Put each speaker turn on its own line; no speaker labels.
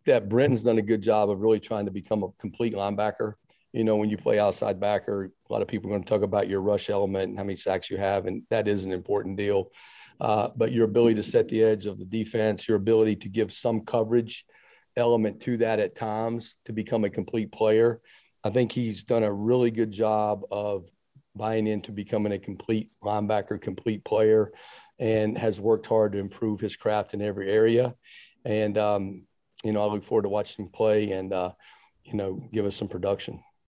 that Brenton's done a good job of really trying to become a complete linebacker. You know, when you play outside backer, a lot of people are going to talk about your rush element and how many sacks you have, and that is an important deal. But your ability to set the edge of the defense, your ability to give some coverage element to that at times to become a complete player. I think he's done a really good job of buying into becoming a complete linebacker, complete player, and has worked hard to improve his craft in every area. And, you know, I look forward to watching him play and, you know, give us some production.